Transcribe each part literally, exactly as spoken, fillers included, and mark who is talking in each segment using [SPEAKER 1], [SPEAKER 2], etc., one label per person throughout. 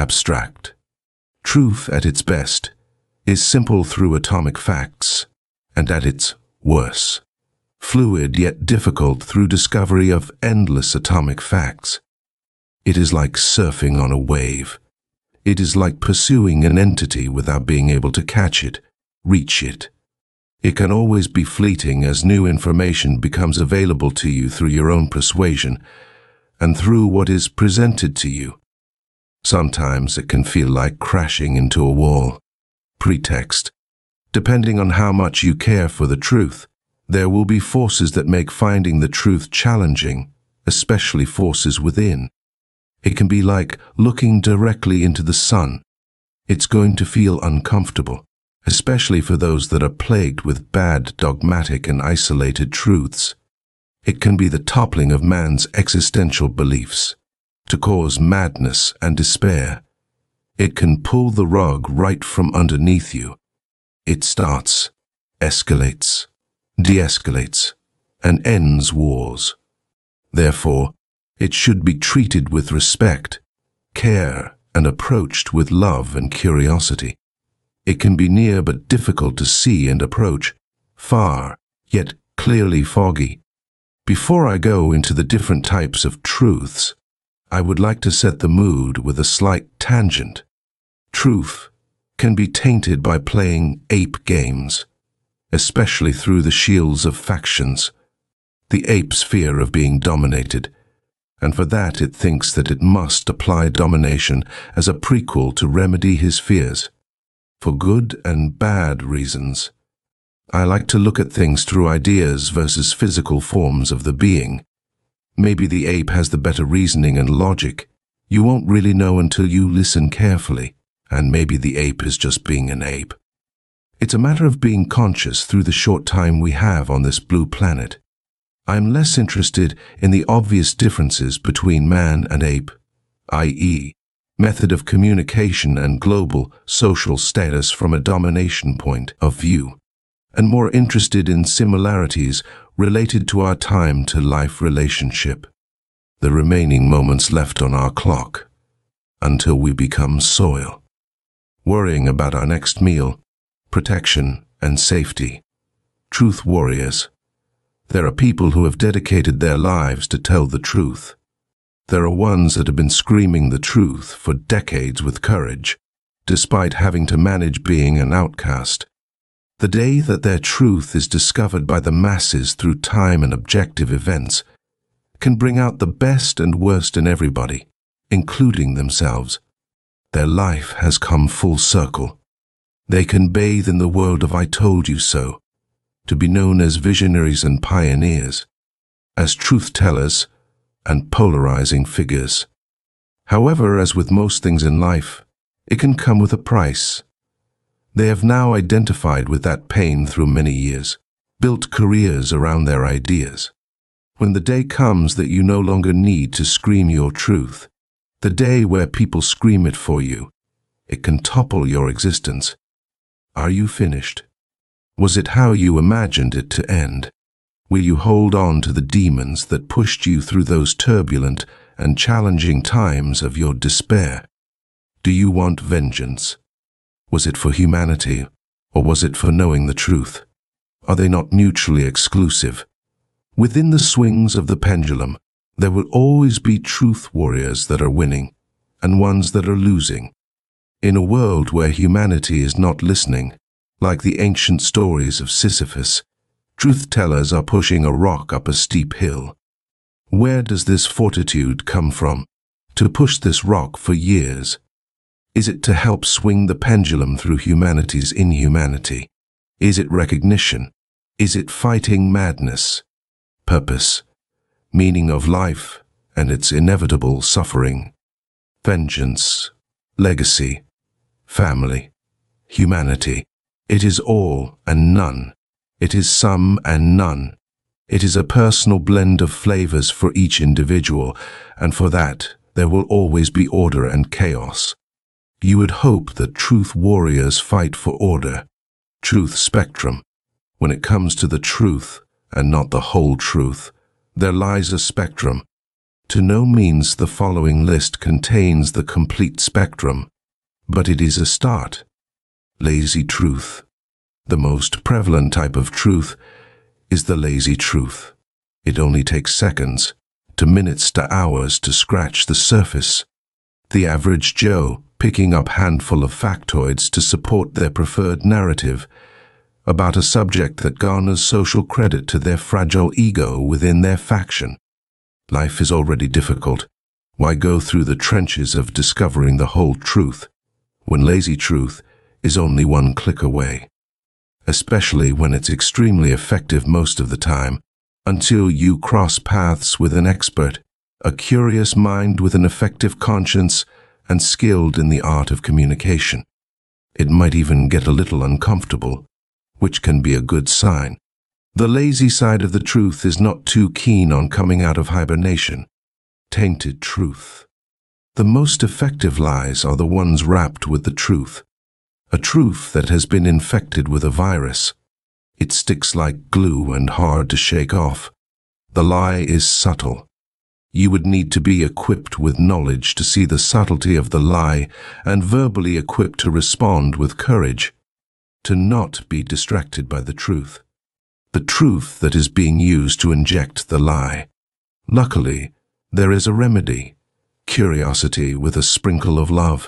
[SPEAKER 1] abstract. Truth at its best is simple through atomic facts, and at its worst, fluid yet difficult through discovery of endless atomic facts. It is like surfing on a wave. It is like pursuing an entity without being able to catch it, reach it. It can always be fleeting as new information becomes available to you through your own persuasion and through what is presented to you. Sometimes it can feel like crashing into a wall. Pretext. Depending on how much you care for the truth, there will be forces that make finding the truth challenging, especially forces within. It can be like looking directly into the sun. It's going to feel uncomfortable, especially for those that are plagued with bad, dogmatic, and isolated truths. It can be the toppling of man's existential beliefs, to cause madness and despair. It can pull the rug right from underneath you. It starts, escalates, de-escalates, and ends wars. Therefore, it should be treated with respect, care, and approached with love and curiosity. It can be near but difficult to see and approach, far, yet clearly foggy. Before I go into the different types of truths, I would like to set the mood with a slight tangent. Truth can be tainted by playing ape games, especially through the shields of factions. The ape's fear of being dominated, and for that it thinks that it must apply domination as a prequel to remedy his fears. For good and bad reasons. I like to look at things through ideas versus physical forms of the being. Maybe the ape has the better reasoning and logic. You won't really know until you listen carefully, and maybe the ape is just being an ape. It's a matter of being conscious through the short time we have on this blue planet. I'm less interested in the obvious differences between man and ape, that is, method of communication and global social status from a domination point of view, and more interested in similarities related to our time-to-life relationship, the remaining moments left on our clock, until we become soil. Worrying about our next meal, protection, and safety. Truth warriors. There are people who have dedicated their lives to tell the truth. There are ones that have been screaming the truth for decades with courage, despite having to manage being an outcast. The day that their truth is discovered by the masses through time and objective events can bring out the best and worst in everybody, including themselves. Their life has come full circle. They can bathe in the world of I told you so, to be known as visionaries and pioneers, as truth-tellers and polarizing figures. However, as with most things in life, it can come with a price. They have now identified with that pain through many years, built careers around their ideas. When the day comes that you no longer need to scream your truth, the day where people scream it for you, it can topple your existence. Are you finished? Was it how you imagined it to end? Will you hold on to the demons that pushed you through those turbulent and challenging times of your despair? Do you want vengeance? Was it for humanity, or was it for knowing the truth? Are they not mutually exclusive? Within the swings of the pendulum, there will always be truth warriors that are winning, and ones that are losing. In a world where humanity is not listening, like the ancient stories of Sisyphus, truth-tellers are pushing a rock up a steep hill. Where does this fortitude come from, to push this rock for years? Is it to help swing the pendulum through humanity's inhumanity? Is it recognition? Is it fighting madness? Purpose, meaning of life, and its inevitable suffering? Vengeance, legacy, family, humanity. It is all and none. It is some and none. It is a personal blend of flavors for each individual, and for that there will always be order and chaos. You would hope that truth warriors fight for order, truth spectrum. When it comes to the truth, and not the whole truth, there lies a spectrum. To no means the following list contains the complete spectrum, but it is a start. Lazy truth. The most prevalent type of truth is the lazy truth. It only takes seconds to minutes to hours to scratch the surface. The average Joe picking up a handful of factoids to support their preferred narrative about a subject that garners social credit to their fragile ego within their faction. Life is already difficult. Why go through the trenches of discovering the whole truth when lazy truth is only one click away? Especially when it's extremely effective most of the time, until you cross paths with an expert, a curious mind with an effective conscience, and skilled in the art of communication. It might even get a little uncomfortable, which can be a good sign. The lazy side of the truth is not too keen on coming out of hibernation. Tainted truth. The most effective lies are the ones wrapped with the truth. A truth that has been infected with a virus. It sticks like glue and hard to shake off. The lie is subtle. You would need to be equipped with knowledge to see the subtlety of the lie and verbally equipped to respond with courage, to not be distracted by the truth. The truth that is being used to inject the lie. Luckily, there is a remedy. Curiosity with a sprinkle of love.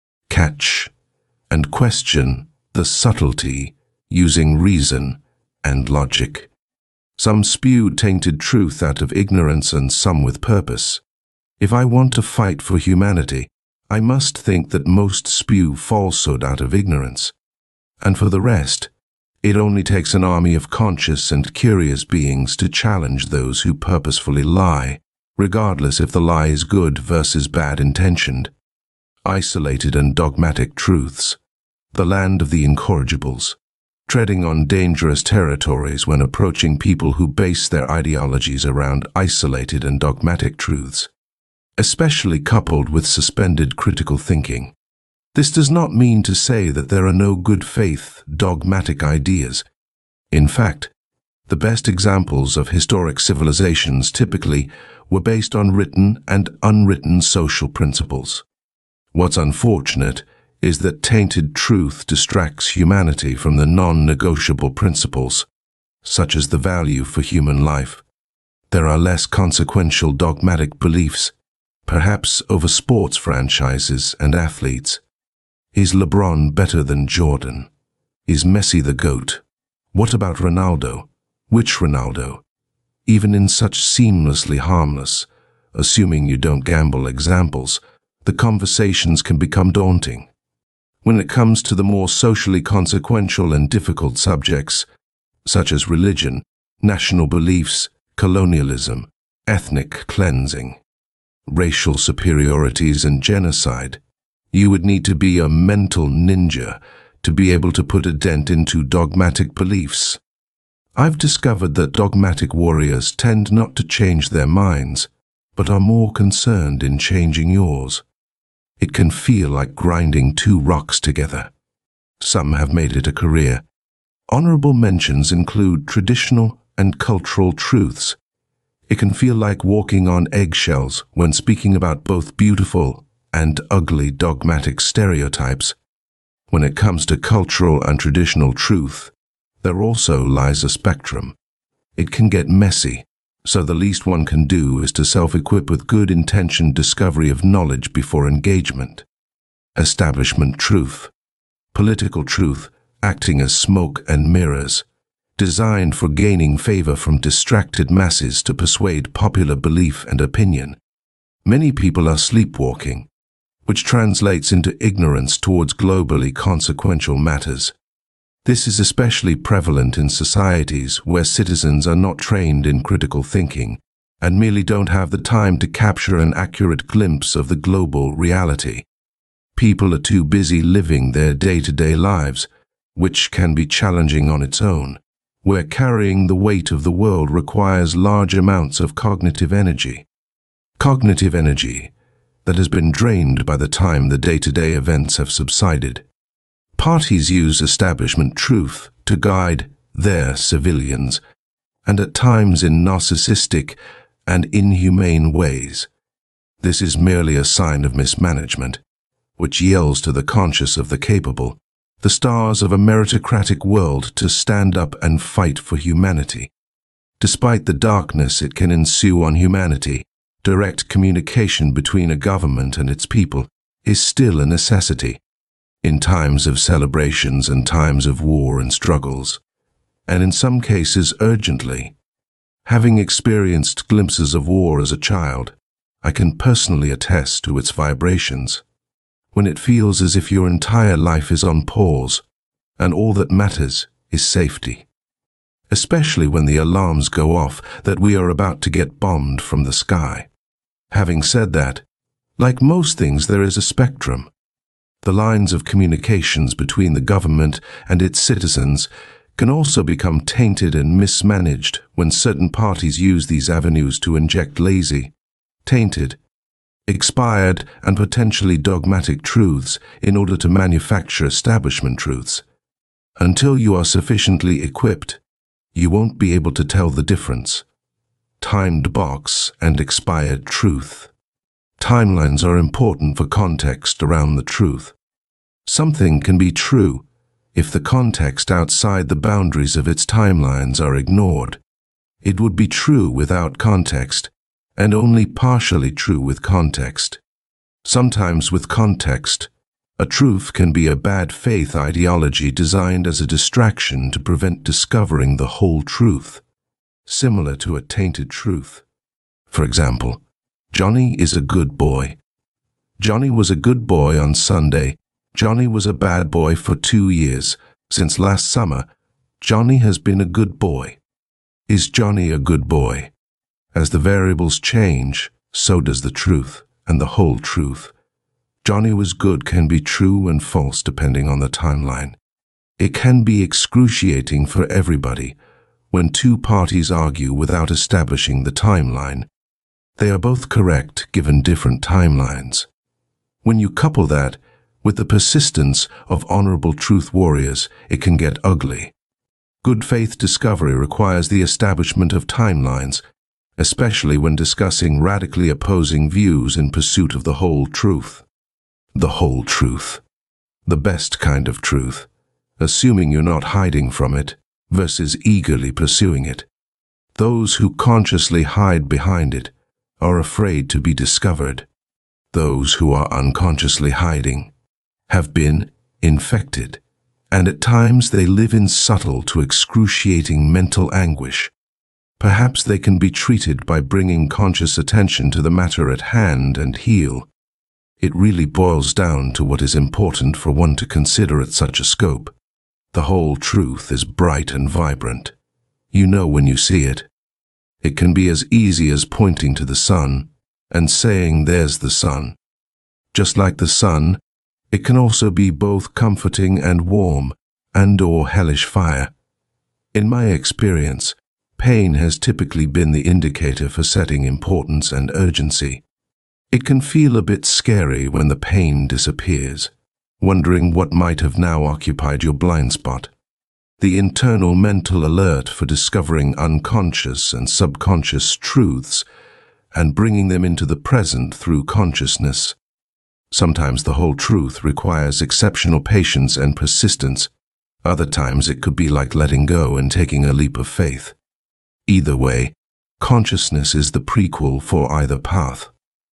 [SPEAKER 1] Catch and question the subtlety using reason and logic. Some spew tainted truth out of ignorance and some with purpose. If I want to fight for humanity, I must think that most spew falsehood out of ignorance. And for the rest, it only takes an army of conscious and curious beings to challenge those who purposefully lie, regardless if the lie is good versus bad-intentioned. Isolated and dogmatic truths. The land of the incorrigibles. Treading on dangerous territories when approaching people who base their ideologies around isolated and dogmatic truths, especially coupled with suspended critical thinking. This does not mean to say that there are no good faith, dogmatic ideas. In fact, the best examples of historic civilizations typically were based on written and unwritten social principles. What's unfortunate is that tainted truth distracts humanity from the non-negotiable principles, such as the value for human life. There are less consequential dogmatic beliefs, perhaps over sports franchises and athletes. Is LeBron better than Jordan? Is Messi the GOAT? What about Ronaldo? Which Ronaldo? Even in such seamlessly harmless, assuming you don't gamble examples, the conversations can become daunting. When it comes to the more socially consequential and difficult subjects, such as religion, national beliefs, colonialism, ethnic cleansing, racial superiorities and genocide, you would need to be a mental ninja to be able to put a dent into dogmatic beliefs. I've discovered that dogmatic warriors tend not to change their minds, but are more concerned in changing yours. It can feel like grinding two rocks together. Some have made it a career. Honorable mentions include traditional and cultural truths. It can feel like walking on eggshells when speaking about both beautiful and ugly dogmatic stereotypes. When it comes to cultural and traditional truth, there also lies a spectrum. It can get messy, so the least one can do is to self-equip with good-intentioned discovery of knowledge before engagement. Establishment truth. Political truth acting as smoke and mirrors, designed for gaining favor from distracted masses to persuade popular belief and opinion. Many people are sleepwalking, which translates into ignorance towards globally consequential matters. This is especially prevalent in societies where citizens are not trained in critical thinking and merely don't have the time to capture an accurate glimpse of the global reality. People are too busy living their day-to-day lives, which can be challenging on its own, where carrying the weight of the world requires large amounts of cognitive energy. Cognitive energy that has been drained by the time the day-to-day events have subsided. Parties use establishment truth to guide their civilians, and at times in narcissistic and inhumane ways. This is merely a sign of mismanagement, which yells to the conscious of the capable, the stars of a meritocratic world, to stand up and fight for humanity. Despite the darkness it can ensue on humanity, direct communication between a government and its people is still a necessity, in times of celebrations and times of war and struggles, and in some cases urgently. Having experienced glimpses of war as a child, I can personally attest to its vibrations, when it feels as if your entire life is on pause, and all that matters is safety. Especially when the alarms go off that we are about to get bombed from the sky. Having said that, like most things, there is a spectrum. The lines of communications between the government and its citizens can also become tainted and mismanaged when certain parties use these avenues to inject lazy, tainted, expired, and potentially dogmatic truths in order to manufacture establishment truths. Until you are sufficiently equipped, you won't be able to tell the difference. Timed box and expired truth. Timelines are important for context around the truth. Something can be true if the context outside the boundaries of its timelines are ignored. It would be true without context, and only partially true with context. Sometimes with context, a truth can be a bad faith ideology designed as a distraction to prevent discovering the whole truth, similar to a tainted truth. For example, Johnny is a good boy. Johnny was a good boy on Sunday. Johnny was a bad boy for two years. Since last summer, Johnny has been a good boy. Is Johnny a good boy? As the variables change, so does the truth and the whole truth. Johnny was good can be true and false depending on the timeline. It can be excruciating for everybody when two parties argue without establishing the timeline. They are both correct given different timelines. When you couple that with the persistence of honorable truth warriors, it can get ugly. Good faith discovery requires the establishment of timelines, especially when discussing radically opposing views in pursuit of the whole truth. The whole truth. The best kind of truth, assuming you're not hiding from it, versus eagerly pursuing it. Those who consciously hide behind it are afraid to be discovered. Those who are unconsciously hiding have been infected, and at times they live in subtle to excruciating mental anguish. Perhaps they can be treated by bringing conscious attention to the matter at hand and heal. It really boils down to what is important for one to consider at such a scope. The whole truth is bright and vibrant. You know when you see it. It can be as easy as pointing to the sun and saying, "There's the sun." Just like the sun, it can also be both comforting and warm, and or hellish fire. In my experience, pain has typically been the indicator for setting importance and urgency. It can feel a bit scary when the pain disappears, wondering what might have now occupied your blind spot. The internal mental alert for discovering unconscious and subconscious truths and bringing them into the present through consciousness. Sometimes the whole truth requires exceptional patience and persistence. Other times it could be like letting go and taking a leap of faith. Either way, consciousness is the prequel for either path.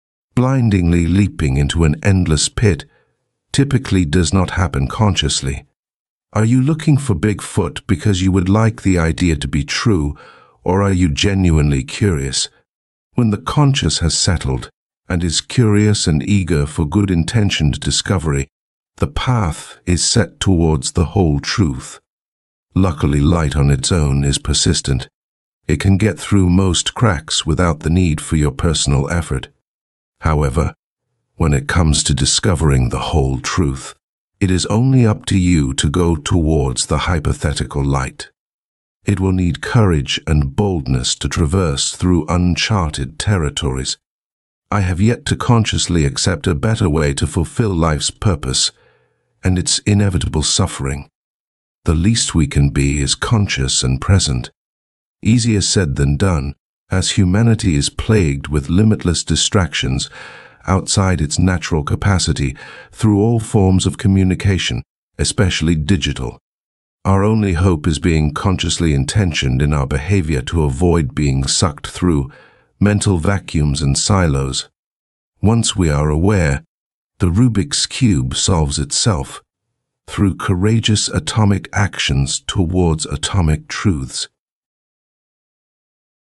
[SPEAKER 1] Blindingly leaping into an endless pit typically does not happen consciously. Are you looking for Bigfoot because you would like the idea to be true, or are you genuinely curious? When the conscious has settled and is curious and eager for good-intentioned discovery, the path is set towards the whole truth. Luckily, light on its own is persistent. It can get through most cracks without the need for your personal effort. However, when it comes to discovering the whole truth, it is only up to you to go towards the hypothetical light. It will need courage and boldness to traverse through uncharted territories. I have yet to consciously accept a better way to fulfill life's purpose and its inevitable suffering. The least we can be is conscious and present. Easier said than done, as humanity is plagued with limitless distractions outside its natural capacity through all forms of communication, especially digital. Our only hope is being consciously intentioned in our behavior to avoid being sucked through mental vacuums and silos. Once we are aware, the Rubik's Cube solves itself through courageous atomic actions towards atomic truths.